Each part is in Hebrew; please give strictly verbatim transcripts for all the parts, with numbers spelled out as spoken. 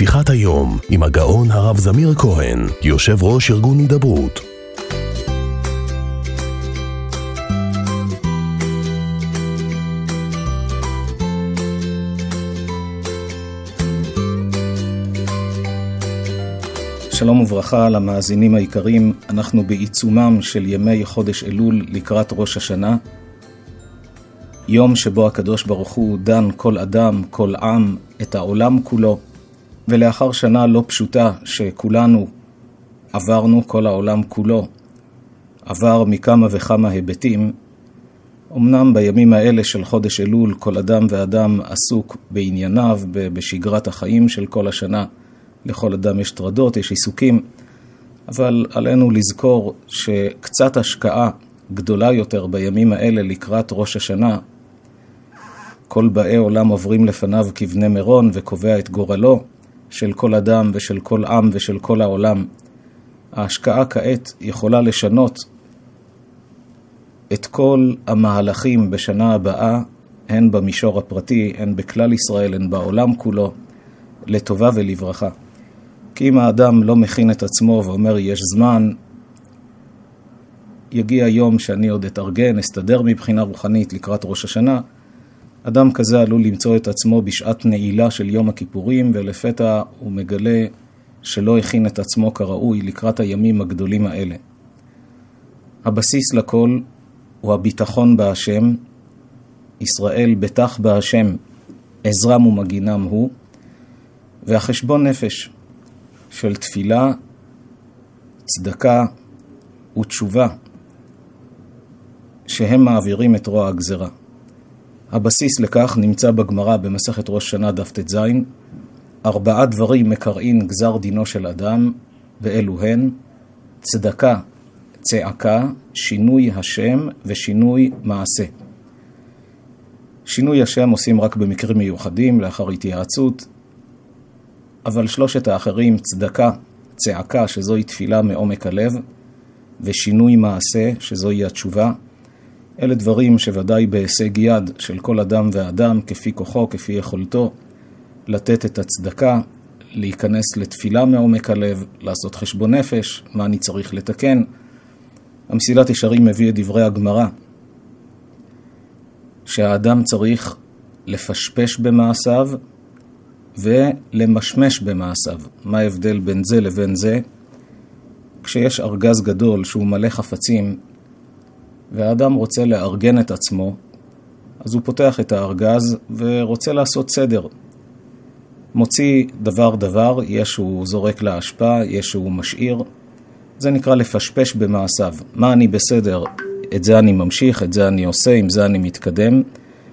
שיחת היום עם הגאון הרב זמיר כהן, יושב ראש ארגון הידברות. שלום וברכה למאזינים היקרים, אנחנו בעיצומם של ימי חודש אלול לקראת ראש השנה, יום שבו הקדוש ברוך הוא דן כל אדם, כל עם, את העולם כולו, ולאחר שנה לא פשוטה שכולנו עברנו, כל העולם כולו עבר מכמה וכמה היבטים. אמנם בימים האלה של חודש אלול כל אדם ואדם עסוק בענייניו, בשגרת החיים של כל השנה, לכל אדם יש טרדות, יש עיסוקים, אבל עלינו לזכור שקצת השקעה גדולה יותר בימים האלה לקראת ראש השנה, כל באי עולם עוברים לפניו כבני מירון וקובע את גורלו של כל אדם ושל כל עם ושל כל העולם. ההשקעה כעת יכולה לשנות את כל המהלכים בשנה הבאה, הן במישור הפרטי, הן בכלל ישראל, הן בעולם כולו, לטובה ולברכה. כי אם האדם לא מכין את עצמו ואומר יש זמן, יגיע יום שאני עוד אתארגן, אסתדר מבחינה רוחנית לקראת ראש השנה, אדם כזה עלול למצוא את עצמו בשעת נעילה של יום הכיפורים, ולפתע הוא מגלה שלא הכין את עצמו כראוי לקראת הימים הגדולים האלה. הבסיס לכל הוא הביטחון בהשם, ישראל בטח בהשם, עזרם ומגינם הוא, והחשבון נפש של תפילה, צדקה ותשובה, שהם מעבירים את רוע הגזרה. הבסיס לכך נמצא בגמרא במסכת ראש שנה דף ט"ז, ארבעה דברים מקראים גזר דינו של אדם, ואלו הן צדקה, צעקה, שינוי השם ושינוי מעשה. שינוי השם עושים רק במקרים מיוחדים, לאחר התייעצות, אבל שלושת האחרים, צדקה, צעקה, שזוהי תפילה מעומק הלב, ושינוי מעשה, שזוהי התשובה, אלה דברים שוודאי בהישג יד של כל אדם ואדם, כפי כוחו, כפי יכולתו, לתת את הצדקה, להיכנס לתפילה מעומק הלב, לעשות חשבון נפש, מה אני צריך לתקן. המסילת ישרים מביא את דברי הגמרא, שהאדם צריך לפשפש במעשיו ולמשמש במעשיו. מה ההבדל בין זה לבין זה? כשיש ארגז גדול שהוא מלא חפצים, והאדם רוצה לארגן את עצמו, אז הוא פותח את הארגז ורוצה לעשות סדר. מוציא דבר דבר, יש שהוא זורק להשפעה, יש שהוא משאיר. זה נקרא לפשפש במעשיו. מה אני בסדר? את זה אני ממשיך, את זה אני עושה, עם זה אני מתקדם.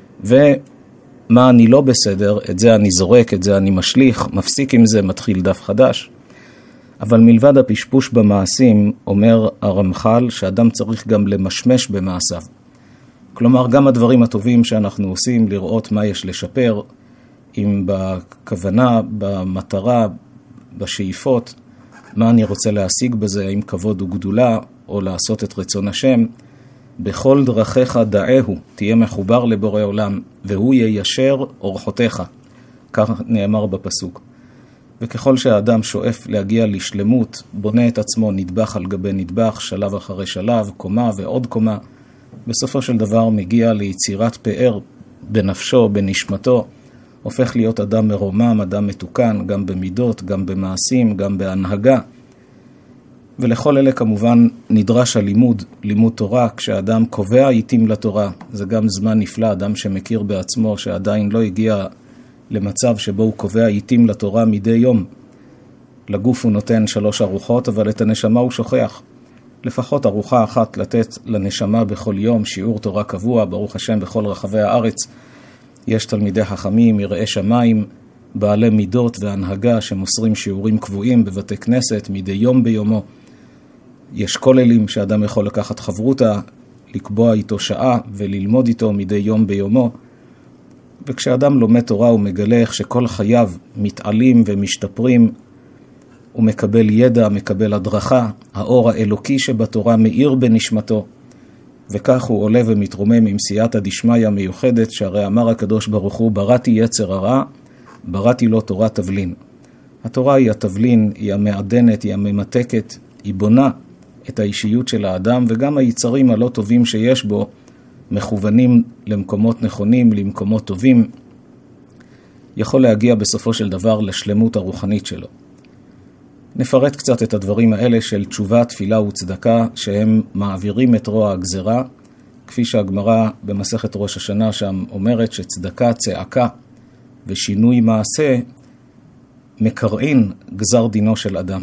ומה אני לא בסדר? את זה אני זורק, את זה אני משליך, מפסיק עם זה, מתחיל דף חדש. אבל מלבד הפשפוש במעשים, אומר הרמח"ל שאדם צריך גם למשמש במעשיו. כלומר, גם הדברים הטובים שאנחנו עושים, לראות מה יש לשפר, אם בכוונה, במטרה, בשאיפות, מה אני רוצה להשיג בזה, אם כבוד וגדולה, או לעשות את רצון השם. בכל דרכיך דעהו, תהיה מחובר לבורא עולם, והוא יישר אורחותיך. כך נאמר בפסוק. וככל שהאדם שואף להגיע לשלמות, בונה את עצמו נדבך על גבי נדבך, שלב אחרי שלב, קומה ועוד קומה, בסופו של דבר מגיע ליצירת פאר בנפשו, בנשמתו, הופך להיות אדם מרומם, אדם מתוקן, גם במידות, גם במעשים, גם בהנהגה. ולכל אלה כמובן נדרש הלימוד, לימוד תורה, כשאדם קובע עיתים לתורה. זה גם זמן נפלא, אדם שמכיר בעצמו שעדיין לא הגיע למצב שבו הוא קובע עיתים לתורה מדי יום. לגוף הוא נותן שלוש ארוחות, אבל את הנשמה הוא שוכח. לפחות ארוחה אחת לתת לנשמה בכל יום, שיעור תורה קבוע, ברוך השם בכל רחבי הארץ. יש תלמידי חכמים, יראי שמיים, בעלי מידות והנהגה שמוסרים שיעורים קבועים בבתי כנסת מדי יום ביומו. יש כוללים שאדם יכול לקחת חברותה, לקבוע איתו שעה וללמוד איתו מדי יום ביומו. וכשאדם לומד תורה הוא מגלה איך שכל חייו מתעלים ומשתפרים, הוא מקבל ידע, מקבל הדרכה, האור האלוקי שבתורה מאיר בנשמתו, וכך הוא עולה ומתרומם עם סייעתא דשמיא מיוחדת, שהרי אמר הקדוש ברוך הוא, בראתי יצר הרע, בראתי לו תורת תבלין. התורה היא התבלין, היא המעדנת, היא הממתקת, היא בונה את האישיות של האדם, וגם היצרים הלא טובים שיש בו מכוונים למקומות נכונים, למקומות טובים, יכול להגיע בסופו של דבר לשלמות הרוחנית שלו. נפרט קצת את הדברים האלה של תשובה, תפילה וצדקה, שהם מעבירים את רוע הגזרה, כפי שהגמרא במסכת ראש השנה שם אומרת שצדקה, צעקה ושינוי מעשה מקרעין גזר דינו של אדם.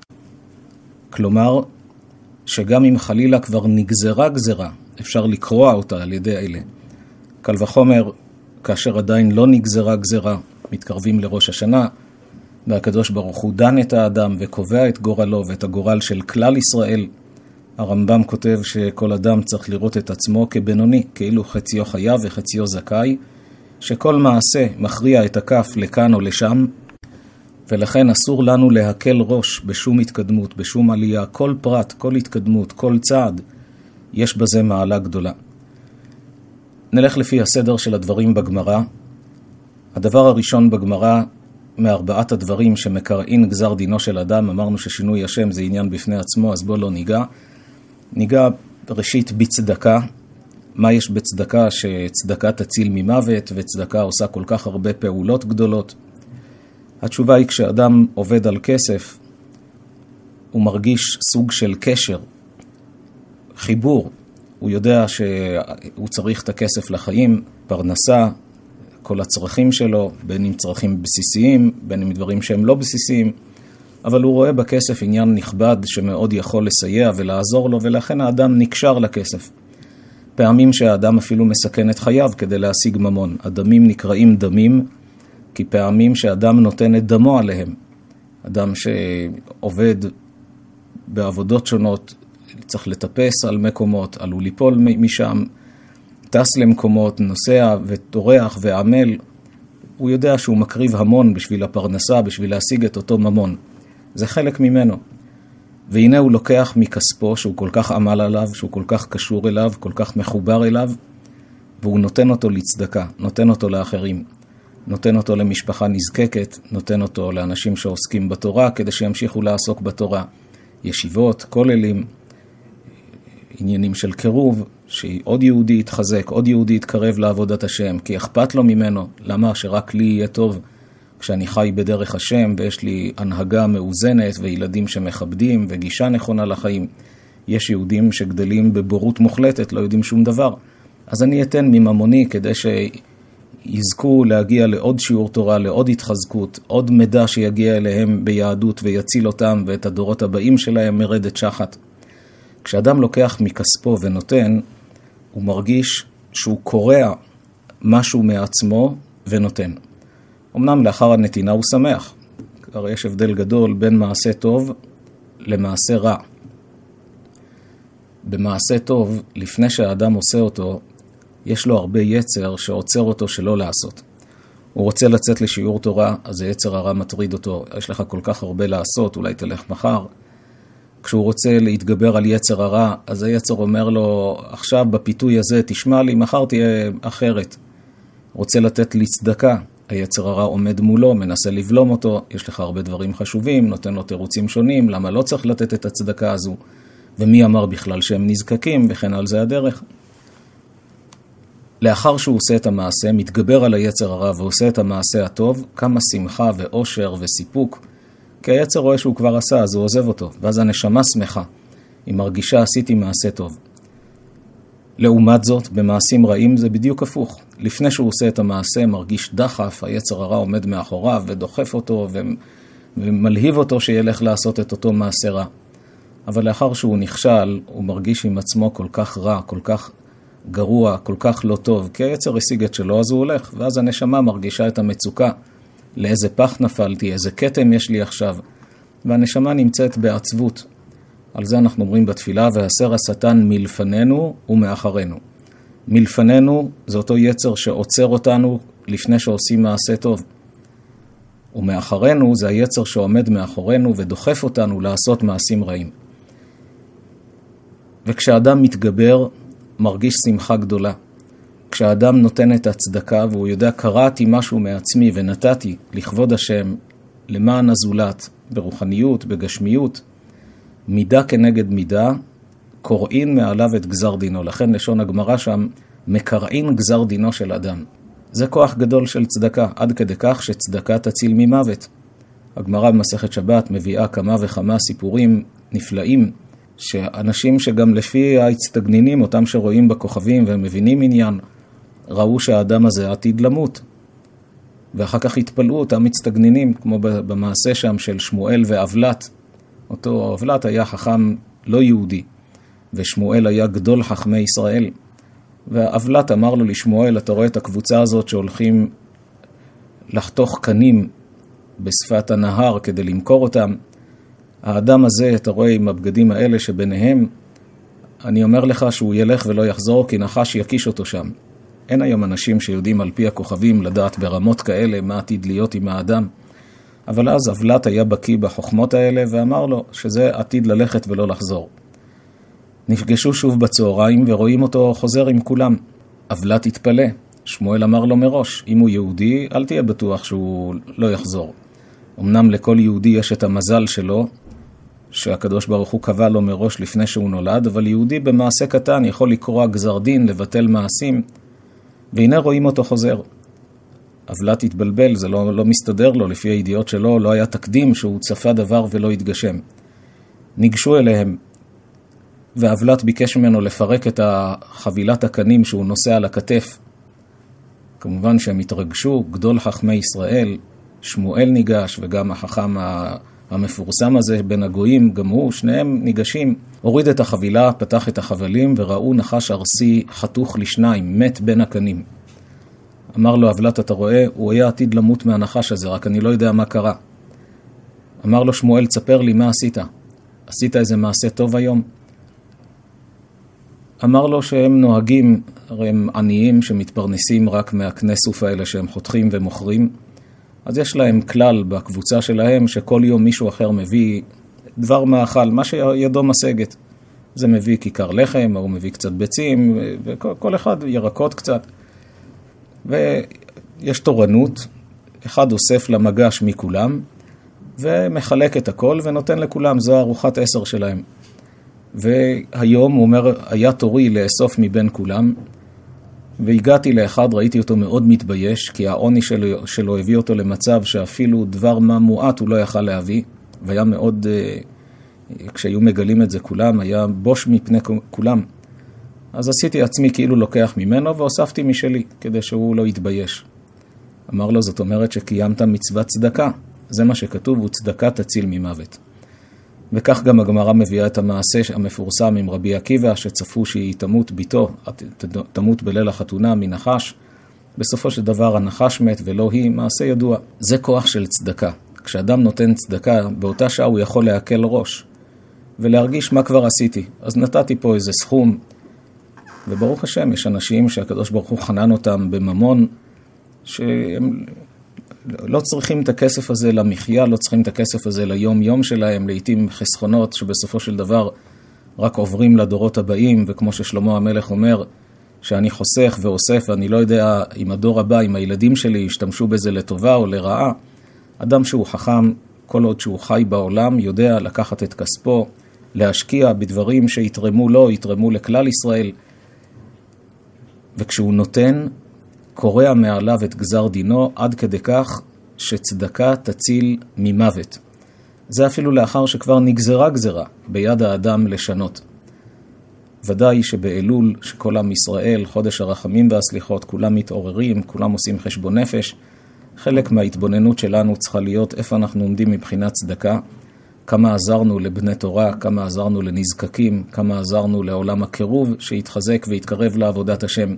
כלומר, שגם אם חלילה כבר נגזרה גזרה, אפשר לקרוע אותה על ידי אלה. קל וחומר, כאשר עדיין לא נגזרה גזרה, מתקרבים לראש השנה, והקדוש ברוך הוא דן את האדם וקובע את גורלו ואת הגורל של כלל ישראל. הרמב"ם כותב שכל אדם צריך לראות את עצמו כבינוני, כאילו חציו חייב וחציו זכאי, שכל מעשה מכריע את הכף לכאן או לשם, ולכן אסור לנו להקל ראש בשום התקדמות, בשום עלייה, כל פרט, כל התקדמות, כל צעד, יש בזה מעלה גדולה. נלך לפי הסדר של הדברים בגמרא. הדבר הראשון בגמרא, מארבעת הדברים שמקרעין גזר דינו של אדם, אמרנו ששינוי השם זה עניין בפני עצמו, אז בוא לא ניגע. ניגע ראשית בצדקה. מה יש בצדקה? שצדקה תציל ממוות, וצדקה עושה כל כך הרבה פעולות גדולות. התשובה היא, כשאדם עובד על כסף, הוא מרגיש סוג של קשר, חיבור. הוא יודע שהוא צריך את הכסף לחיים, פרנסה, כל הצרכים שלו, בין אם צרכים בסיסיים, בין אם דברים שהם לא בסיסיים, אבל הוא רואה בכסף עניין נכבד שמאוד יכול לסייע ולעזור לו, ולכן האדם נקשר לכסף. פעמים שהאדם אפילו מסכן את חייו כדי להשיג ממון. הדמים נקראים דמים, כי פעמים שאדם נותן את דמו עליהם. אדם שעובד בעבודות שונות, צריך לטפס על מקומות, עלול ליפול משם, טס למקומות, נוסע וטורח ועמל, הוא יודע שהוא מקריב המון בשביל הפרנסה, בשביל להשיג את אותו ממון. זה חלק ממנו. והנה הוא לוקח מכספו, שהוא כל כך עמל עליו, שהוא כל כך קשור אליו, כל כך מחובר אליו, והוא נותן אותו לצדקה, נותן אותו לאחרים, נותן אותו למשפחה נזקקת, נותן אותו לאנשים שעוסקים בתורה, כדי שימשיכו לעסוק בתורה. ישיבות, כוללים, עניינים של קירוב, שעוד יהודי יתחזק, עוד יהודי יתקרב לעבודת השם, כי אכפת לו ממנו. למה? שרק לי יהיה טוב כשאני חי בדרך השם, ויש לי הנהגה מאוזנת, וילדים שמכבדים, וגישה נכונה לחיים. יש יהודים שגדלים בבורות מוחלטת, לא יודעים שום דבר. אז אני אתן מממוני כדי שיזכו להגיע לעוד שיעור תורה, לעוד התחזקות, עוד מידע שיגיע אליהם ביהדות, ויציל אותם ואת הדורות הבאים שלהם מרדת שחת. כשאדם לוקח מכספו ונותן, הוא מרגיש שהוא קורע משהו מעצמו ונותן. אמנם לאחר הנתינה הוא שמח. הרי יש הבדל גדול בין מעשה טוב למעשה רע. במעשה טוב, לפני שהאדם עושה אותו, יש לו הרבה יצר שעוצר אותו שלא לעשות. הוא רוצה לצאת לשיעור תורה, אז היצר הרע מטריד אותו. יש לך כל כך הרבה לעשות, אולי תלך מחר. כשהוא רוצה להתגבר על יצר הרע, אז היצר אומר לו, עכשיו בפיתוי הזה תשמע לי, מחר תהיה אחרת. רוצה לתת לי צדקה, היצר הרע עומד מולו, מנסה לבלום אותו, יש לך הרבה דברים חשובים, נותן לו תירוצים שונים, למה לא צריך לתת את הצדקה הזו, ומי אמר בכלל שהם נזקקים, וכן על זה הדרך. לאחר שהוא עושה את המעשה, מתגבר על היצר הרע ועושה את המעשה הטוב, כמה שמחה ואושר וסיפוק, כי היצר רואה שהוא כבר עשה, אז הוא עוזב אותו, ואז הנשמה שמחה, היא מרגישה עשיתי מעשה טוב. לעומת זאת, במעשים רעים זה בדיוק הפוך. לפני שהוא עושה את המעשה, מרגיש דחף, היצר הרע עומד מאחוריו ודוחף אותו ומלהיב אותו שילך לעשות את אותו מעשה רע. אבל לאחר שהוא נכשל, הוא מרגיש עם עצמו כל כך רע, כל כך גרוע, כל כך לא טוב, כי היצר השיג את שלו, אז הוא הולך, ואז הנשמה מרגישה את המצוקה. לאיזה פח נפלתי, איזה קטם יש לי עכשיו, והנשמה נמצאת בעצבות. על זה אנחנו אומרים בתפילה, והסר השטן מלפנינו ומאחרינו. מלפנינו זה אותו יצר שעוצר אותנו לפני שעושים מעשה טוב. ומאחרינו זה היצר שעומד מאחורינו ודוחף אותנו לעשות מעשים רעים. וכשאדם מתגבר, מרגיש שמחה גדולה. כשאדם נותן את הצדקה והוא יודע, קראתי משהו מעצמי ונתתי לכבוד השם, למען הזולת, ברוחניות, בגשמיות, מידה כנגד מידה, קוראים מעליו את גזר דינו. לכן לשון הגמרא שם, מקרעין גזר דינו של אדם. זה כוח גדול של צדקה, עד כדי כך שצדקה תציל ממוות. הגמרא במסכת שבת מביאה כמה וכמה סיפורים נפלאים, שאנשים שגם לפי ההצטגנינים, אותם שרואים בכוכבים והם מבינים עניין, ראו שהאדם הזה עתיד למות. ואחר כך התפלאו אותם מצטגנינים, כמו במעשה שם של שמואל ואבלת. אותו אבלת היה חכם לא יהודי, ושמואל היה גדול חכמי ישראל. ואבלת אמר לו לשמואל, אתה רואה את הקבוצה הזאת שהולכים לחתוך קנים בשפת הנהר כדי למכור אותם. האדם הזה, אתה רואה עם הבגדים האלה שביניהם, אני אומר לך שהוא ילך ולא יחזור, כי נחש יקיש אותו שם. אין היום אנשים שיודעים על פי הכוכבים לדעת ברמות כאלה מה עתיד להיות עם האדם. אבל אז אבלת היה בקיא בחוכמות האלה ואמר לו שזה עתיד ללכת ולא לחזור. נפגשו שוב בצהריים ורואים אותו חוזר עם כולם. אבלת התפלא. שמואל אמר לו מראש, אם הוא יהודי, אל תהיה בטוח שהוא לא יחזור. אמנם לכל יהודי יש את המזל שלו, שהקדוש ברוך הוא קבע לו מראש לפני שהוא נולד, אבל יהודי במעשה קטן יכול לקרוא גזר דין, לבטל מעשים, והנה רואים אותו חוזר. אבלת התבלבל, זה לא, לא מסתדר לו, לפי הידיעות שלו, לא היה תקדים שהוא צפה דבר ולא התגשם. ניגשו אליהם, ואבלת ביקש ממנו לפרק את חבילת הקנים שהוא נושא על הכתף. כמובן שהם התרגשו, גדול חכמי ישראל, שמואל ניגש, וגם החכם המפורסם הזה בין הגויים, גם הוא, שניהם ניגשים. הוריד את החבילה, פתח את החבלים, וראו נחש ארסי חתוך לשניים, מת בין הקנים. אמר לו אבלת, אתה רואה, הוא היה עתיד למות מהנחש הזה, רק אני לא יודע מה קרה. אמר לו שמואל, תספר לי מה עשית. עשית איזה מעשה טוב היום? אמר לו שהם נוהגים, הרי הם עניים שמתפרנסים רק מהכנסוף האלה שהם חותכים ומוכרים. אז יש להם כלל בקבוצה שלהם שכל יום מישהו אחר מביא דבר מאכל, מה שידו משגת. זה מביא כיכר לחם, או מביא קצת ביצים, וכל אחד ירקות קצת. ויש תורנות, אחד אוסף למגש מכולם, ומחלק את הכל ונותן לכולם, זו ארוחת עשר שלהם. והיום הוא אומר, היה תורי לאסוף מבין כולם, והגעתי לאחד, ראיתי אותו מאוד מתבייש, כי העוני שלו, שלו הביא אותו למצב שאפילו דבר מה מועט הוא לא יכל להביא, והיה מאוד, כשהיו מגלים את זה כולם, היה בוש מפני כולם. אז עשיתי עצמי כאילו לוקח ממנו, והוספתי משלי, כדי שהוא לא יתבייש. אמר לו, זאת אומרת שקיימת מצוות צדקה. זה מה שכתוב, הוא צדקה תציל ממוות. וכך גם הגמרא מביאה את המעשה המפורסם עם רבי עקיבא, שצפו שהיא תמות ביתו, תמות בליל החתונה מנחש. בסופו של דבר הנחש מת ולא היא, מעשה ידוע. זה כוח של צדקה. כשאדם נותן צדקה, באותה שעה הוא יכול להקל ראש, ולהרגיש מה כבר עשיתי. אז נתתי פה איזה סכום, וברוך השם, יש אנשים שהקדוש ברוך הוא חנן אותם בממון, שהם לא צריכים את הכסף הזה למחיה, לא צריכים את הכסף הזה ליום יום שלהם, לעתים חסכונות שבסופו של דבר רק עוברים לדורות הבאים, וכמו ששלמה המלך אומר, שאני חוסך ואוסף, ואני לא יודע אם הדור הבא, אם הילדים שלי ישתמשו בזה לטובה או לרעה. אדם שהוא חכם, כל עוד שהוא חי בעולם, יודע לקחת את כספו, להשקיע בדברים שיתרמו לו, יתרמו לכלל ישראל, וכשהוא נותן, קורא מעליו את גזר דינו, עד כדי כך שצדקה תציל ממוות. זה אפילו לאחר שכבר נגזרה גזרה ביד האדם לשנות. ודאי שבאלול, שכל עם ישראל, חודש הרחמים והסליחות, כולם מתעוררים, כולם עושים חשבון נפש. חלק מההתבוננות שלנו צריכה להיות איפה אנחנו עומדים מבחינת צדקה, כמה עזרנו לבני תורה, כמה עזרנו לנזקקים, כמה עזרנו לעולם הקירוב שיתחזק ויתקרב לעבודת השם.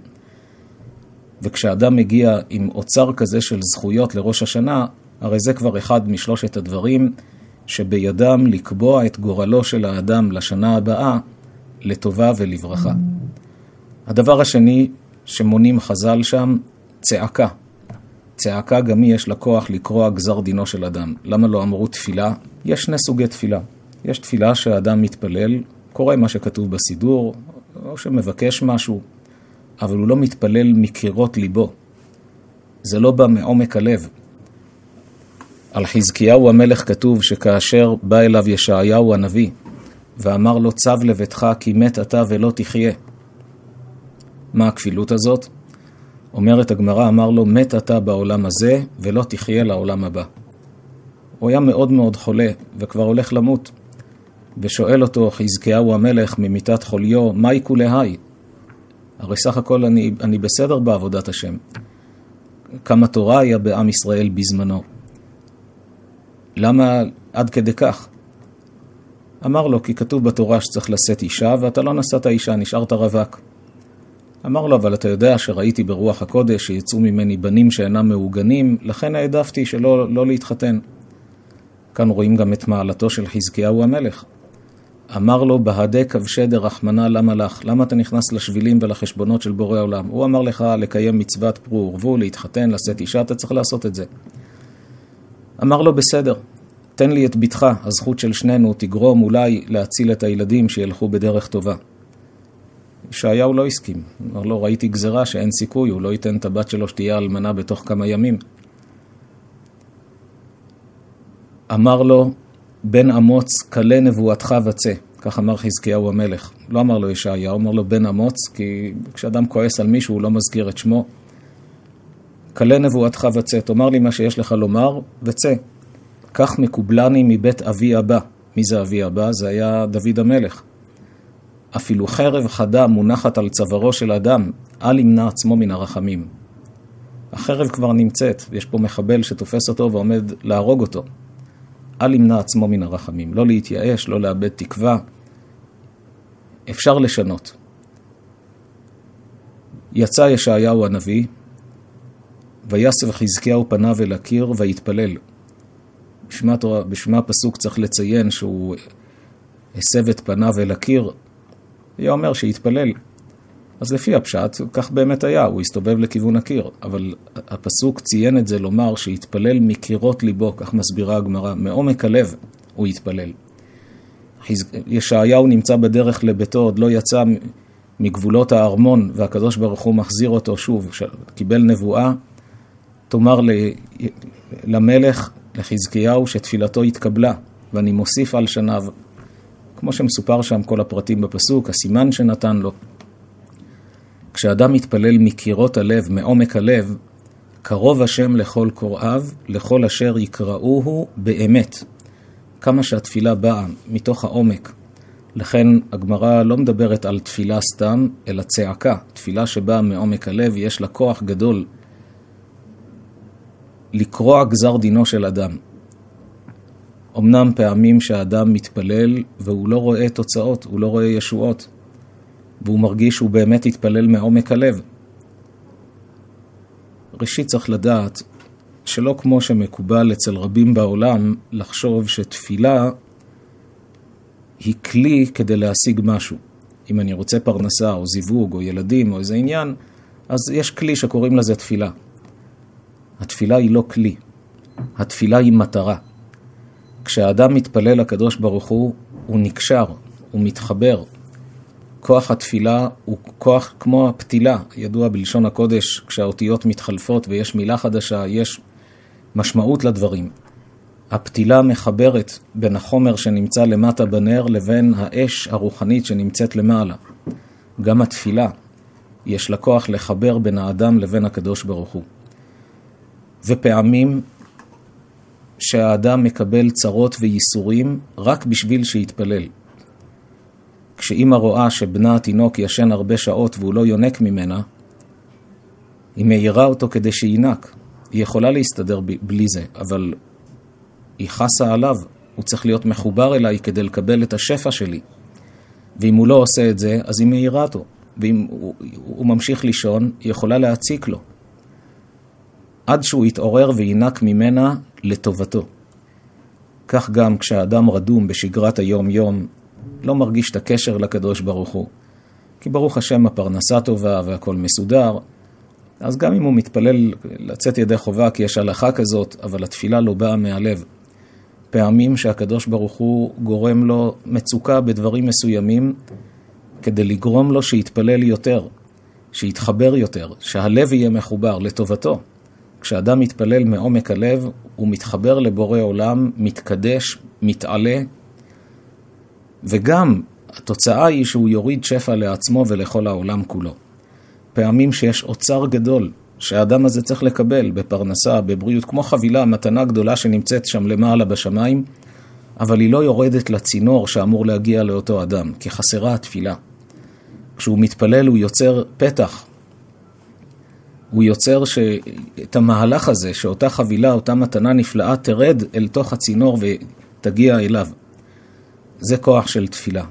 וכשאדם מגיע עם אוצר כזה של זכויות לראש השנה, הרי זה כבר אחד משלושת הדברים שבידם לקבוע את גורלו של האדם לשנה הבאה לטובה ולברכה. הדבר השני שמונים חז"ל שם, צעקה. צעקה גם יש לה כוח לקרוא גזר דינו של אדם. למה לא אמרו תפילה? יש שני סוגי תפילה. יש תפילה שהאדם מתפלל, קורא מה שכתוב בסידור, או שמבקש משהו, אבל הוא לא מתפלל מקירות ליבו. זה לא בא מעומק הלב. על חזקיהו המלך כתוב שכאשר בא אליו ישעיהו הנביא ואמר לו צו לביתך כי מת אתה ולא תחיה. מה הכפילות הזאת? אומרת הגמרא, אמר לו מת אתה בעולם הזה ולא תחיה לעולם הבא. הוא היה מאוד מאוד חולה וכבר הולך למות. ושואל אותו חזקיהו המלך ממיטת חוליו, מה יקולהי? הרי סך הכל אני, אני בסדר בעבודת השם. כמה תורה היה בעם ישראל בזמנו. למה עד כדי כך? אמר לו, כי כתוב בתורה שצריך לשאת אישה, ואתה לא נשאת אישה, נשארת רווק. אמר לו, אבל אתה יודע שראיתי ברוח הקודש שיצאו ממני בנים שאינם מעוגנים, לכן העדפתי שלא לא להתחתן. כאן רואים גם את מעלתו של חזקיהו המלך. אמר לו, בהדק כבשי דרחמנא למה לך? למה אתה נכנס לשבילים ולחשבונות של בורא עולם? הוא אמר לך לקיים מצוות פרו ורבו, להתחתן, לשאת אישה, אתה צריך לעשות את זה. אמר לו, בסדר, תן לי את ביתך, הזכות של שנינו תגרום אולי להציל את הילדים שילכו בדרך טובה. ישעיהו לא הסכים. אמר לו, ראיתי גזרה שאין סיכוי, הוא לא ייתן את הבת שלו שתהיה אלמנה בתוך כמה ימים. אמר לו, בן אמוץ, קלה נבואתך וצא. כך אמר חזקיהו המלך. לא אמר לו ישעיהו, אמר לו בן אמוץ, כי כשאדם כועס על מישהו הוא לא מזכיר את שמו. קלה נבואתך וצא, תאמר לי מה שיש לך לומר וצא. כך מקובלני מבית אבי אבא. מי זה אבי אבא? זה היה דוד המלך. אפילו חרב חדה מונחת על צווארו של אדם, אל ימנע עצמו מן הרחמים. החרב כבר נמצאת, יש פה מחבל שתופס אותו ועומד להרוג אותו. אל ימנע עצמו מן הרחמים, לא להתייאש, לא לאבד תקווה. אפשר לשנות. יצא ישעיהו הנביא, ויסב חזקיהו פניו אל הקיר ויתפלל. בשמה, בשמה הפסוק צריך לציין שהוא הסב את פניו אל הקיר, היה אומר שיתפלל. אז לפי הפשט, כך באמת היה, הוא הסתובב לכיוון הקיר. אבל הפסוק ציין את זה לומר שיתפלל מקירות ליבו, כך מסבירה הגמרא, מעומק הלב הוא יתפלל. ישעיהו נמצא בדרך לביתו, עוד לא יצא מגבולות הארמון, והקדוש ברוך הוא מחזיר אותו שוב, קיבל נבואה, תאמר למלך, לחזקיהו, שתפילתו התקבלה, ואני מוסיף על שניו, כמו שמסופר שם כל הפרטים בפסוק, הסימן שנתן לו. כשאדם מתפלל מקירות הלב, מעומק הלב, קרוב השם לכל קוראיו, לכל אשר יקראוהו באמת. כמה שהתפילה באה מתוך העומק. לכן הגמרא לא מדברת על תפילה סתם, אלא צעקה. תפילה שבאה מעומק הלב, יש לה כוח גדול לקרוע גזר דינו של אדם. אמנם פעמים שהאדם מתפלל והוא לא רואה תוצאות, הוא לא רואה ישועות, והוא מרגיש שהוא באמת התפלל מעומק הלב. ראשית צריך לדעת שלא כמו שמקובל אצל רבים בעולם לחשוב שתפילה היא כלי כדי להשיג משהו. אם אני רוצה פרנסה או זיווג או ילדים או איזה עניין, אז יש כלי שקוראים לזה תפילה. התפילה היא לא כלי, התפילה היא מטרה. כשהאדם מתפלל לקדוש ברוך הוא, הוא נקשר, הוא מתחבר. כוח התפילה הוא כוח כמו הפתילה, ידוע בלשון הקודש, כשהאותיות מתחלפות ויש מילה חדשה, יש משמעות לדברים. הפתילה מחברת בין החומר שנמצא למטה בנר לבין האש הרוחנית שנמצאת למעלה. גם התפילה יש לה כוח לחבר בין האדם לבין הקדוש ברוך הוא. ופעמים שהאדם מקבל צרות וייסורים רק בשביל שיתפלל. כשאמא רואה שבנה התינוק ישן הרבה שעות והוא לא יונק ממנה, היא מאירה אותו כדי שינק. היא יכולה להסתדר בלי זה, אבל היא חסה עליו. הוא צריך להיות מחובר אליי כדי לקבל את השפע שלי. ואם הוא לא עושה את זה, אז היא מאירה אותו. ואם הוא, הוא ממשיך לישון, היא יכולה להציק לו. עד שהוא יתעורר וינק ממנה לטובתו. כך גם כשהאדם רדום בשגרת היום-יום, לא מרגיש את הקשר לקדוש ברוך הוא. כי ברוך השם הפרנסה טובה והכל מסודר, אז גם אם הוא מתפלל לצאת ידי חובה כי יש הלכה כזאת, אבל התפילה לא באה מהלב. פעמים שהקדוש ברוך הוא גורם לו מצוקה בדברים מסוימים, כדי לגרום לו שיתפלל יותר, שיתחבר יותר, שהלב יהיה מחובר לטובתו. כשאדם מתפלל מעומק הלב, הוא מתחבר לבורא עולם, מתקדש, מתעלה, וגם התוצאה היא שהוא יוריד שפע לעצמו ולכל העולם כולו. פעמים שיש אוצר גדול שהאדם הזה צריך לקבל בפרנסה, בבריאות, כמו חבילה, מתנה גדולה שנמצאת שם למעלה בשמיים, אבל היא לא יורדת לצינור שאמור להגיע לאותו אדם, כי חסרה התפילה. כשהוא מתפלל הוא יוצר פתח, הוא יוצר ש... את המהלך הזה, שאותה חבילה, אותה מתנה נפלאה, תרד אל תוך הצינור ותגיע אליו. זה כוח של תפילה.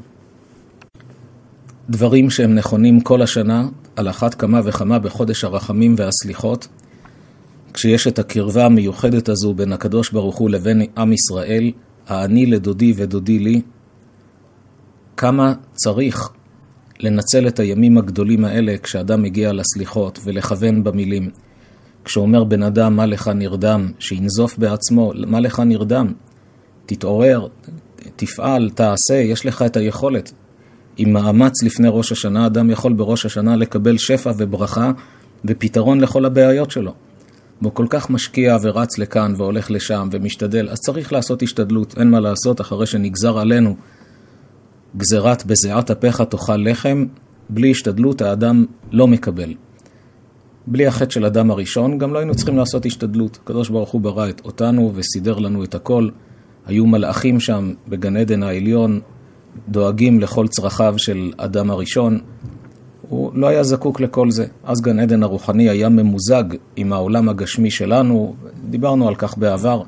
דברים שהם נכונים כל השנה, על אחת כמה וכמה בחודש הרחמים והסליחות, כשיש את הקרבה המיוחדת הזו בין הקדוש ברוך הוא לבין עם ישראל, האני לדודי ודודי לי, כמה צריך לנצל את הימים הגדולים האלה כשאדם מגיע לסליחות ולכוון במילים. כשאומר בן אדם מה לך נרדם, שינזוף בעצמו, מה לך נרדם? תתעורר, תפעל, תעשה, יש לך את היכולת. עם מאמץ לפני ראש השנה, אדם יכול בראש השנה לקבל שפע וברכה ופתרון לכל הבעיות שלו. הוא כל כך משקיע ורץ לכאן והולך לשם ומשתדל, אז צריך לעשות השתדלות, אין מה לעשות אחרי שנגזר עלינו. גזרת בזיעת אפיך תאכל לחם, בלי השתדלות האדם לא מקבל. בלי החטא של אדם הראשון, גם לא היינו צריכים לעשות השתדלות. הקדוש ברוך הוא ברא את אותנו וסידר לנו את הכל. היו מלאכים שם בגן עדן העליון, דואגים לכל צרכיו של אדם הראשון. הוא לא היה זקוק לכל זה. אז גן עדן הרוחני היה ממוזג עם העולם הגשמי שלנו, דיברנו על כך בעבר.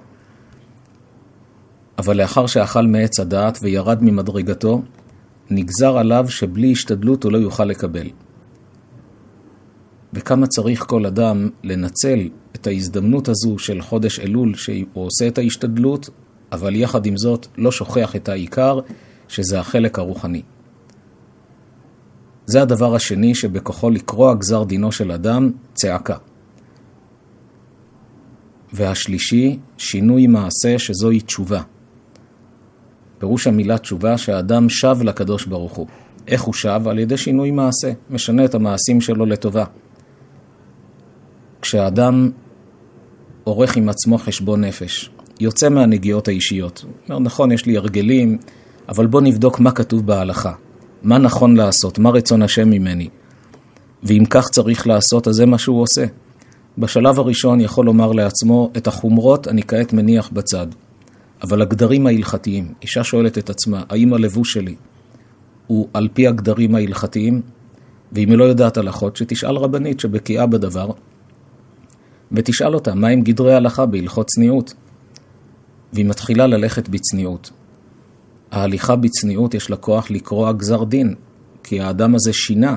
אבל לאחר שאכל מעץ הדעת וירד ממדרגתו, נגזר עליו שבלי השתדלות הוא לא יוכל לקבל. וכמה צריך כל אדם לנצל את ההזדמנות הזו של חודש אלול, שהוא עושה את ההשתדלות, אבל יחד עם זאת לא שוכח את העיקר, שזה החלק הרוחני. זה הדבר השני שבכוחו לקרוע גזר דינו של אדם, צעקה. והשלישי, שינוי מעשה שזוהי תשובה. פירוש המילה תשובה שהאדם שב לקדוש ברוך הוא. איך הוא שב? על ידי שינוי מעשה, משנה את המעשים שלו לטובה. כשהאדם עורך עם עצמו חשבון נפש, יוצא מהנגיעות האישיות. אומר, נכון, יש לי הרגלים, אבל בוא נבדוק מה כתוב בהלכה. מה נכון לעשות, מה רצון השם ממני. ואם כך צריך לעשות, אז זה מה שהוא עושה. בשלב הראשון יכול לומר לעצמו, את החומרות אני כעת מניח בצד. אבל הגדרים ההלכתיים, אישה שואלת את עצמה, האם הלבוש שלי הוא על פי הגדרים ההלכתיים? ואם היא לא יודעת הלכות, שתשאל רבנית שבקיאה בדבר, ותשאל אותה, מה עם גדרי ההלכה בהלכות צניעות? והיא מתחילה ללכת בצניעות. ההליכה בצניעות יש לה כוח לקרוע גזר דין, כי האדם הזה שינה.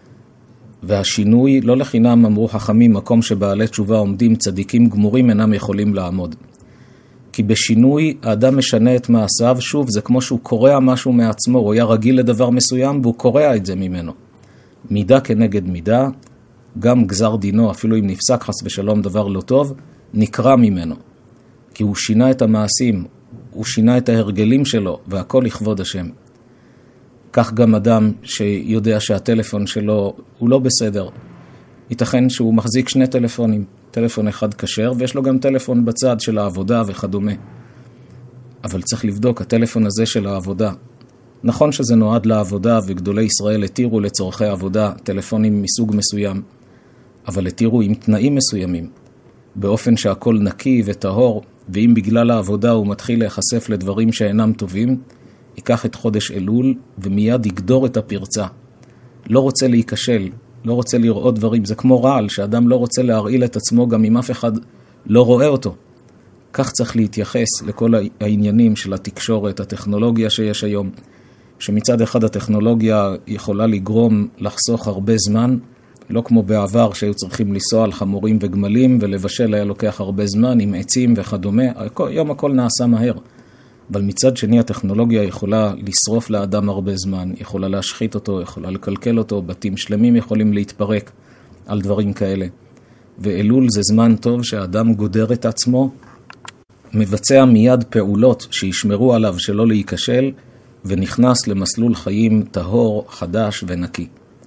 והשינוי, לא לחינם אמרו חכמים, מקום שבעלי תשובה עומדים, צדיקים גמורים אינם יכולים לעמוד. כי בשינוי האדם משנה את מעשיו, שוב, זה כמו שהוא קורע משהו מעצמו, הוא היה רגיל לדבר מסוים והוא קורע את זה ממנו. מידה כנגד מידה, גם גזר דינו, אפילו אם נפסק חס ושלום דבר לא טוב, נקרע ממנו. כי הוא שינה את המעשים, הוא שינה את ההרגלים שלו, והכל לכבוד השם. כך גם אדם שיודע שהטלפון שלו הוא לא בסדר. ייתכן שהוא מחזיק שני טלפונים, טלפון אחד כשר, ויש לו גם טלפון בצד של העבודה וכדומה. אבל צריך לבדוק, הטלפון הזה של העבודה, נכון שזה נועד לעבודה, וגדולי ישראל התירו לצורכי עבודה טלפונים מסוג מסוים, אבל התירו עם תנאים מסוימים, באופן שהכל נקי וטהור, ואם בגלל העבודה הוא מתחיל להיחשף לדברים שאינם טובים, ייקח את חודש אלול ומיד יגדור את הפרצה. לא רוצה להיכשל, לא רוצה לראות דברים, זה כמו רעל, שאדם לא רוצה להרעיל את עצמו גם אם אף אחד לא רואה אותו. כך צריך להתייחס לכל העניינים של התקשורת, הטכנולוגיה שיש היום, שמצד אחד הטכנולוגיה יכולה לגרום לחסוך הרבה זמן, לא כמו בעבר שהיו צריכים לנסוע על חמורים וגמלים, ולבשל היה לוקח הרבה זמן עם עצים וכדומה. היום הכל נעשה מהר. אבל מצד שני הטכנולוגיה יכולה לשרוף לאדם הרבה זמן, יכולה להשחית אותו, יכולה לקלקל אותו, בתים שלמים יכולים להתפרק על דברים כאלה. ואלול זה זמן טוב שהאדם גודר את עצמו, מבצע מיד פעולות שישמרו עליו שלא להיכשל, ונכנס למסלול חיים טהור, חדש ונקי.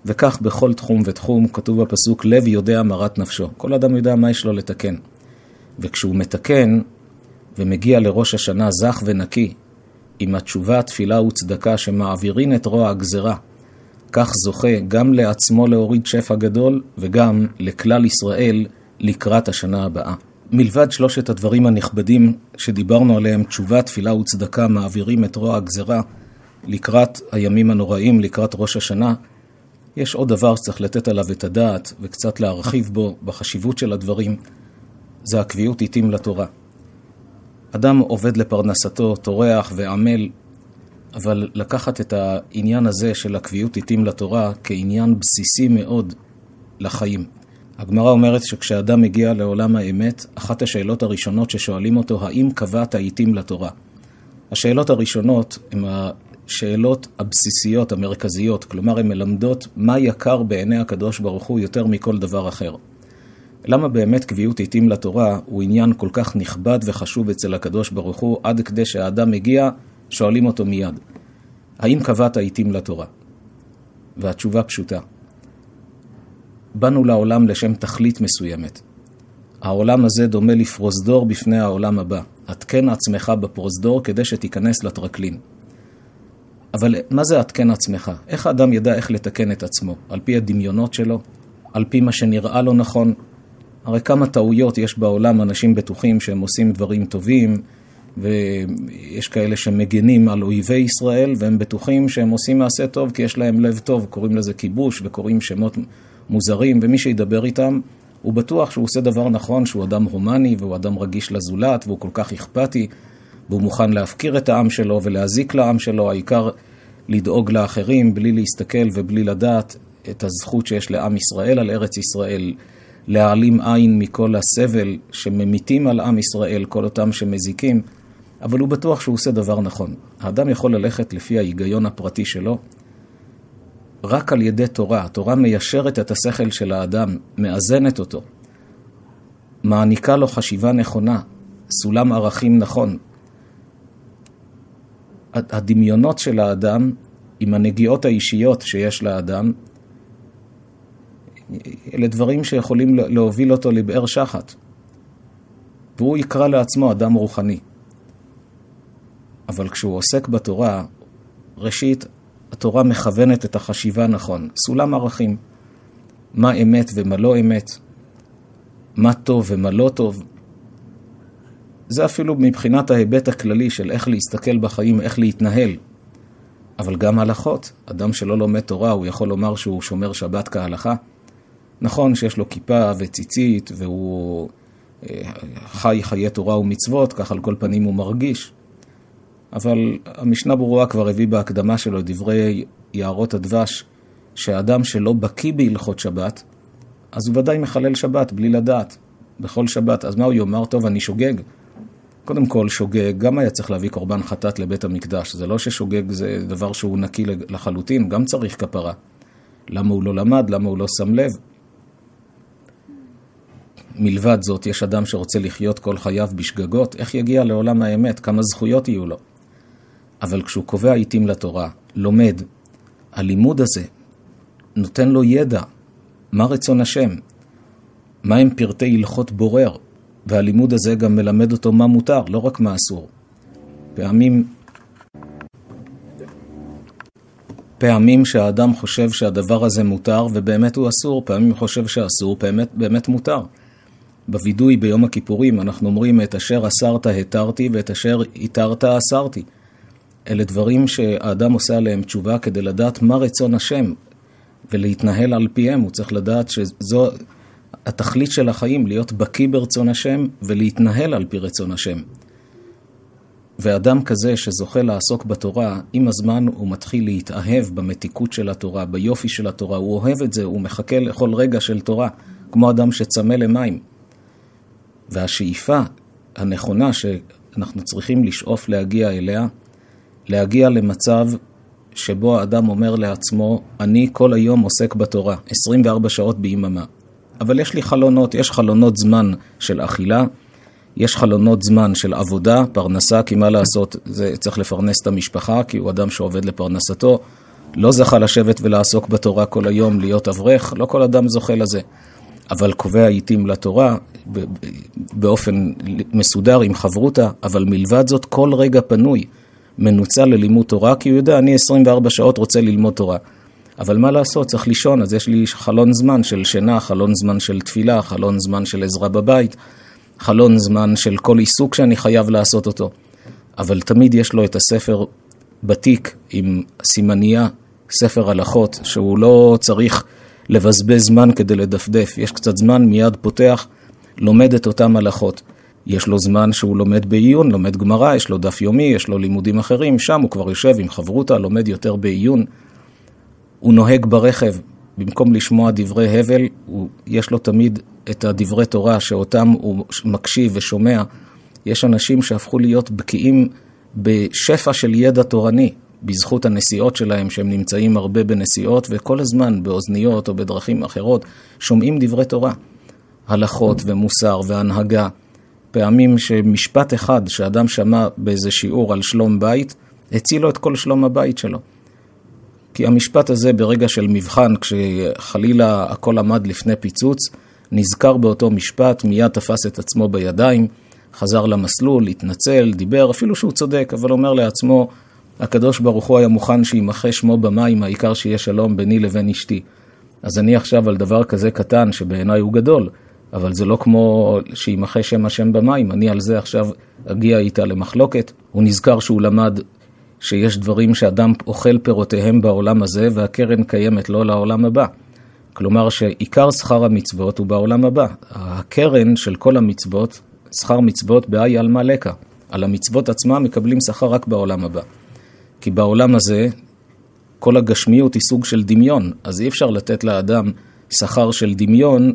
וכך בכל תחום ותחום, כתוב בפסוק, לב יודע מרת נפשו. כל אדם יודע מה יש לו לתקן. וכשהוא מתקן ומגיע לראש השנה זך ונקי, עם התשובה, תפילה וצדקה שמעבירין את רוע הגזרה, כך זוכה גם לעצמו להוריד שפע גדול, וגם לכלל ישראל לקראת השנה הבאה. מלבד שלושת הדברים הנכבדים שדיברנו עליהם, תשובה, תפילה וצדקה, מעבירים את רוע הגזרה לקראת הימים הנוראים, לקראת ראש השנה, יש עוד דבר שצריך לתת עליו את הדעת וקצת להרחיב בו בחשיבות של הדברים, זה הקביעות עיתים לתורה. אדם עובד לפרנסתו, תורח ועמל, אבל לקחת את העניין הזה של הקביעות עיתים לתורה כעניין בסיסי מאוד לחיים. הגמרא אומרת שכשאדם מגיע לעולם האמת, אחת השאלות הראשונות ששואלים אותו, האם קבעת עיתים לתורה? השאלות הראשונות הן השאלות הבסיסיות, המרכזיות, כלומר הן מלמדות מה יקר בעיני הקדוש ברוך הוא יותר מכל דבר אחר. למה באמת קביעות עיתים לתורה הוא עניין כל כך נכבד וחשוב אצל הקדוש ברוך הוא, עד כדי שהאדם מגיע, שואלים אותו מיד, האם קבעת עיתים לתורה? והתשובה פשוטה. באנו לעולם לשם תכלית מסוימת. העולם הזה דומה לפרוזדור בפני העולם הבא. התקן עצמך בפרוזדור כדי שתיכנס לטרקלין. אבל מה זה התקן עצמך? איך האדם ידע איך לתקן את עצמו? על פי הדמיונות שלו? על פי מה שנראה לו נכון? הרי כמה טעויות יש בעולם, אנשים בטוחים שהם עושים דברים טובים, ויש כאלה שמגנים על אויבי ישראל, והם בטוחים שהם עושים מעשה טוב כי יש להם לב טוב, קוראים לזה כיבוש וקוראים שמות מוזרים, ומי שידבר איתם הוא בטוח שהוא עושה דבר נכון, שהוא אדם הומני והוא אדם רגיש לזולת והוא כל כך אכפתי, והוא מוכן להפקיר את העם שלו ולהזיק לעם שלו, העיקר לדאוג לאחרים בלי להסתכל ובלי לדעת את הזכות שיש לעם ישראל על ארץ ישראל, להעלים עין מכל הסבל שממיתים על עם ישראל, כל אותם שמזיקים, אבל הוא בטוח שהוא עושה דבר נכון. האדם יכול ללכת לפי ההיגיון הפרטי שלו, רק על ידי תורה. התורה מיישרת את השכל של האדם, מאזנת אותו, מעניקה לו חשיבה נכונה, סולם ערכים נכון. הדמיונות של האדם, עם הנגיעות האישיות שיש לאדם, אלה דברים שיכולים להוביל אותו לבאר שחת. והוא יקרא לעצמו אדם רוחני. אבל כשהוא עוסק בתורה, ראשית, התורה מכוונת את החשיבה נכון. סולם ערכים. מה אמת ומה לא אמת. מה טוב ומה לא טוב. זה אפילו מבחינת ההיבט הכללי של איך להסתכל בחיים, איך להתנהל. אבל גם הלכות. אדם שלא לומד תורה, הוא יכול לומר שהוא שומר שבת כהלכה. נכון שיש לו כיפה וציצית, והוא חי חיי תורה ומצוות, כך על כל פנים הוא מרגיש. אבל המשנה ברורה כבר הביא בהקדמה שלו דברי יערות הדבש, שהאדם שלא בקיא בהלכות שבת, אז הוא ודאי מחלל שבת בלי לדעת, בכל שבת. אז מה הוא יאמר? טוב, אני שוגג. קודם כל, שוגג גם היה צריך להביא קורבן חטאת לבית המקדש. זה לא ששוגג זה דבר שהוא נקי לחלוטין, גם צריך כפרה. למה הוא לא למד? למה הוא לא שם לב? מלבד זאת, יש אדם שרוצה לחיות כל חייו בשגגות, איך יגיע לעולם האמת? כמה זכויות יהיו לו? אבל כשהוא קובע עיתים לתורה, לומד, הלימוד הזה נותן לו ידע, מה רצון השם, מה הם פרטי הלכות בורר, והלימוד הזה גם מלמד אותו מה מותר, לא רק מה אסור. פעמים, פעמים שהאדם חושב שהדבר הזה מותר, ובאמת הוא אסור, פעמים הוא חושב שאסור, באמת, באמת מותר. בוידוי ביום הכיפורים אנחנו אומרים את אשר אסרת התרתי ואת אשר התרת אסרתי. אלה דברים שהאדם עושה עליהם תשובה כדי לדעת מה רצון השם ולהתנהל על פיהם. הוא צריך לדעת שזו התכלית של החיים, להיות בקיא ברצון השם ולהתנהל על פי רצון השם. ואדם כזה שזוכה לעסוק בתורה, עם הזמן הוא מתחיל להתאהב במתיקות של התורה, ביופי של התורה, הוא אוהב את זה, הוא מחכה לכל רגע של תורה, כמו אדם שצמא למים. והשאיפה הנכונה שאנחנו צריכים לשאוף להגיע אליה, להגיע למצב שבו האדם אומר לעצמו, אני כל היום עוסק בתורה, עשרים וארבע שעות ביממה. אבל יש לי חלונות, יש חלונות זמן של אכילה, יש חלונות זמן של עבודה, פרנסה, כי מה לעשות, זה צריך לפרנס את המשפחה, כי הוא אדם שעובד לפרנסתו, לא זכה לשבת ולעסוק בתורה כל היום, להיות אברך, לא כל אדם זוכה לזה. אבל קובע עיתים לתורה באופן מסודר עם חברותה, אבל מלבד זאת כל רגע פנוי מנוצל ללימוד תורה, כי הוא יודע, אני עשרים וארבע שעות רוצה ללמוד תורה. אבל מה לעשות? צריך לישון, אז יש לי חלון זמן של שינה, חלון זמן של תפילה, חלון זמן של עזרה בבית, חלון זמן של כל עיסוק שאני חייב לעשות אותו. אבל תמיד יש לו את הספר בתיק עם סימניה, ספר הלכות, שהוא לא צריך לבזבז זמן כדי לדפדף. יש קצת זמן, מיד פותח, לומד את אותם הלכות. יש לו זמן שהוא לומד בעיון, לומד גמרא, יש לו דף יומי, יש לו לימודים אחרים, שם הוא כבר יושב עם חברותה, לומד יותר בעיון. הוא נוהג ברכב, במקום לשמוע דברי הבל, הוא, יש לו תמיד את הדברי תורה שאותם הוא מקשיב ושומע. יש אנשים שהפכו להיות בקיאים בשפע של ידע תורני, בזכות הנסיעות שלהם, שהם נמצאים הרבה בנסיעות, וכל הזמן באוזניות או בדרכים אחרות, שומעים דברי תורה, הלכות ומוסר והנהגה. פעמים שמשפט אחד שאדם שמע באיזה שיעור על שלום בית, הציל לו את כל שלום הבית שלו. כי המשפט הזה ברגע של מבחן, כשחלילה הכל עמד לפני פיצוץ, נזכר באותו משפט, מיד תפס את עצמו בידיים, חזר למסלול, התנצל, דיבר, אפילו שהוא צודק, אבל אומר לעצמו, הקדוש ברוך הוא היה מוכן שימחה שמו במים, העיקר שיהיה שלום ביני לבין אשתי. אז אני עכשיו על דבר כזה קטן, שבעיניי הוא גדול, אבל זה לא כמו שימחה שם השם במים, אני על זה עכשיו אגיע איתה למחלוקת. הוא נזכר שהוא למד שיש דברים שאדם אוכל פירותיהם בעולם הזה, והקרן קיימת לא לעולם הבא. כלומר שעיקר שכר המצוות הוא בעולם הבא. הקרן של כל המצוות, שכר מצוות באי על מלכה. על המצוות עצמה מקבלים שכר רק בעולם הבא. כי בעולם הזה כל הגשמיות היא סוג של דמיון, אז אי אפשר לתת לאדם שכר של דמיון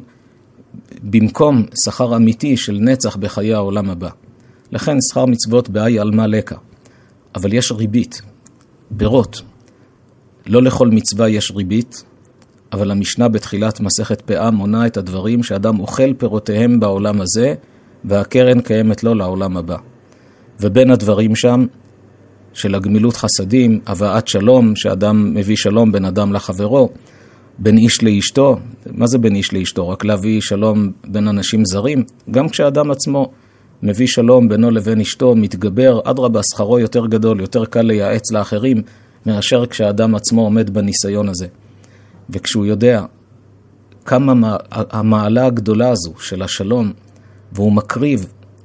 במקום שכר אמיתי של נצח בחיי העולם הבא. לכן שכר מצוות באי על מלכה. אבל יש ריבית, פירות. לא לכל מצווה יש ריבית, אבל המשנה בתחילת מסכת פאה מונה את הדברים שאדם אוכל פירותיהם בעולם הזה, והקרן קיימת לו לעולם הבא. ובין הדברים שם, של הגמילות חסדים, הבאת שלום, שאדם מביא שלום בין אדם לחברו, בין איש לאשתו. מה זה בין איש לאשתו? רק להביא שלום בין אנשים זרים? גם כשאדם עצמו מביא שלום בינו לבין אשתו, מתגבר, אדרבה, שכרו יותר גדול, יותר קל לייעץ לאחרים, מאשר כשאדם עצמו עומד בניסיון הזה. וכשהוא יודע כמה המעלה הגדולה הזו של השלום, והוא מקריב,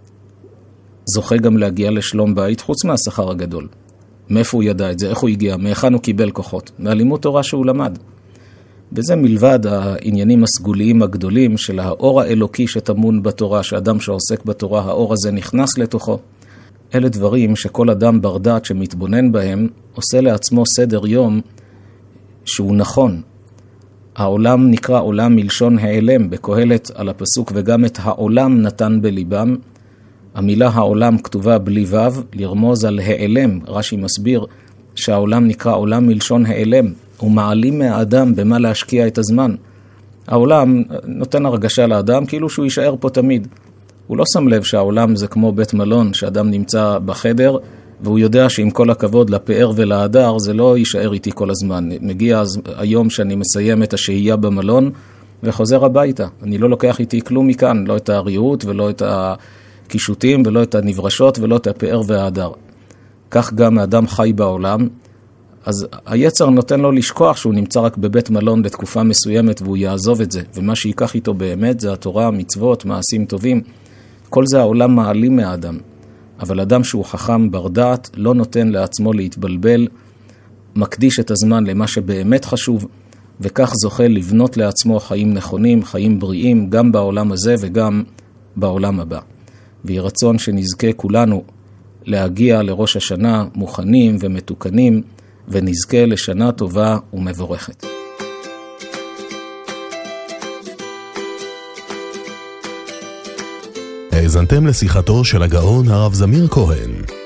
זוכה גם להגיע לשלום בית, חוץ מהשכר הגדול. מאיפה הוא ידע את זה? איך הוא הגיע? מאיכן הוא קיבל כוחות? מהלימוד תורה שהוא למד. וזה מלבד העניינים הסגוליים הגדולים של האור האלוקי שטמון בתורה, שאדם שעוסק בתורה, האור הזה נכנס לתוכו. אלה דברים שכל אדם בר דעת שמתבונן בהם, עושה לעצמו סדר יום שהוא נכון. העולם נקרא עולם מלשון העלם, בקהלת על הפסוק, וגם את העולם נתן בליבם. המילה העולם כתובה בלי וו, לרמוז על העלם. רש"י מסביר שהעולם נקרא עולם מלשון העלם. הוא מעלים מהאדם במה להשקיע את הזמן. העולם נותן הרגשה לאדם כאילו שהוא יישאר פה תמיד. הוא לא שם לב שהעולם זה כמו בית מלון, שאדם נמצא בחדר, והוא יודע שעם כל הכבוד לפאר ולהדר, זה לא יישאר איתי כל הזמן. מגיע היום שאני מסיים את השהייה במלון, וחוזר הביתה. אני לא לוקח איתי כלום מכאן, לא את הריהוט ולא את הקישוטים, ולא את הנברשות ולא את הפאר וההדר. כך גם האדם חי בעולם, אז היצר נותן לו לשכוח שהוא נמצא רק בבית מלון לתקופה מסוימת, והוא יעזוב את זה. ומה שיקח איתו באמת זה התורה, מצוות, מעשים טובים. כל זה העולם מעלים מהאדם. אבל אדם שהוא חכם בר דעת לא נותן לעצמו להתבלבל, מקדיש את הזמן למה שבאמת חשוב, וכך זוכה לבנות לעצמו חיים נכונים, חיים בריאים, גם בעולם הזה וגם בעולם הבא. ויהי רצון שנזכה כולנו להגיע לראש השנה מוכנים ומתוקנים, ונזכה לשנה טובה ומבורכת. האזנתם לשיחתו של הגאון הרב זמיר כהן.